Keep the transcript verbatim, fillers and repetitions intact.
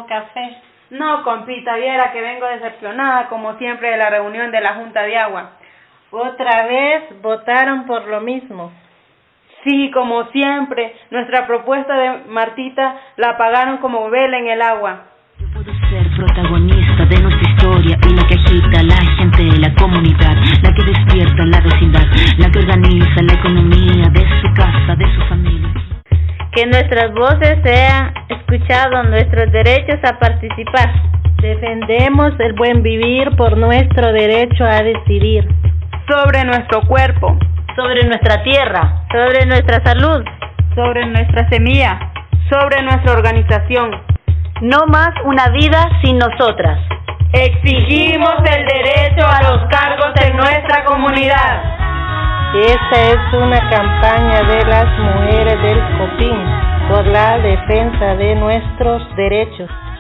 tomó café? No, compita, viera que vengo decepcionada, como siempre, de la reunión de la Junta de Agua. ¿Otra vez votaron por lo mismo? Sí, como siempre, nuestra propuesta de Martita la apagaron como vela en el agua. Yo puedo ser protagonista de nuestra historia y la que agita la gente, la comunidad, la que despierta la vecindad, la que organiza la economía de su casa, de su familia. Que nuestras voces sean escuchados, nuestros derechos a participar. Defendemos el buen vivir por nuestro derecho a decidir. Sobre nuestro cuerpo. Sobre nuestra tierra. Sobre nuestra salud. Sobre nuestra semilla. Sobre nuestra organización. No más una vida sin nosotras. Exigimos el derecho a los cargos en nuestra comunidad. Esta es una campaña de las mujeres del Copín por la defensa de nuestros derechos.